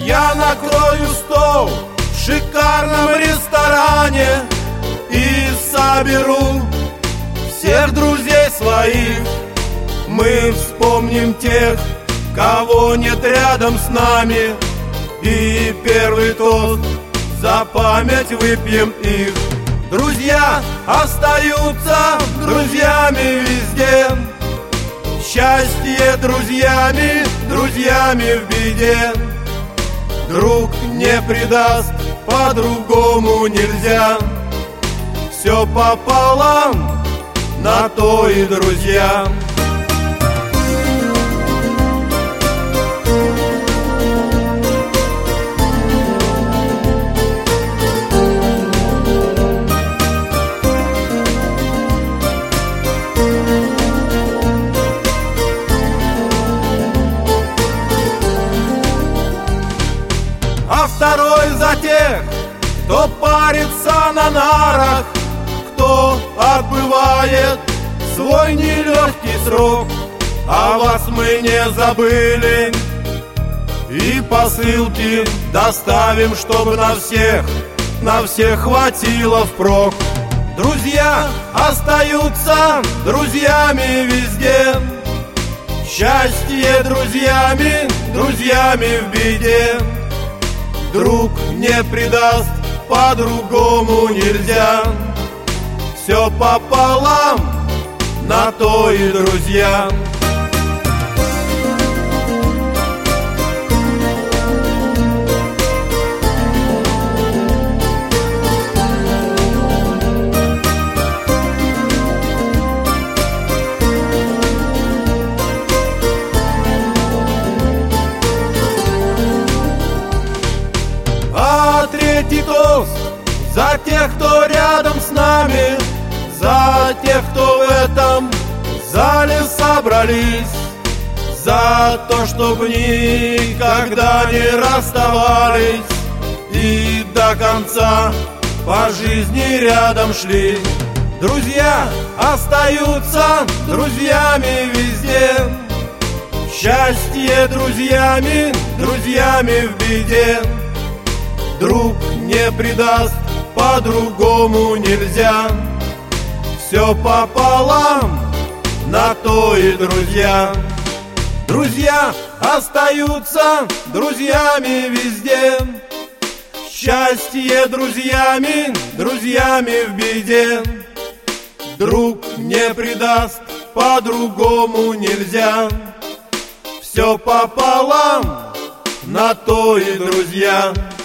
Я накрою стол в шикарном ресторане и соберу всех друзей своих. Мы вспомним тех, кого нет рядом с нами, и первый тост за память выпьем их. Друзья остаются друзьями везде. Счастье друзьями, друзьями в беде. Друг не предаст, по-другому нельзя. Все пополам, на то и друзья. А второй за тех, кто парится на нарах, кто отбывает свой нелегкий срок. А вас мы не забыли, и посылки доставим, чтобы на всех хватило впрок. Друзья остаются друзьями везде. Счастье друзьями, друзьями в беде. Друг не предаст, по-другому нельзя. Все пополам, на то и друзья. А третий тост за тех, кто рядом с нами, за тех, кто в этом зале собрались, за то, чтобы никогда не расставались и до конца по жизни рядом шли. Друзья остаются друзьями везде. Счастье друзьями, друзьями в беде. Друг не предаст, по-другому нельзя. Все пополам, на то и друзья. Друзья остаются друзьями везде. Счастье друзьями, друзьями в беде. Друг не предаст, по-другому нельзя. Все пополам, на то и друзья.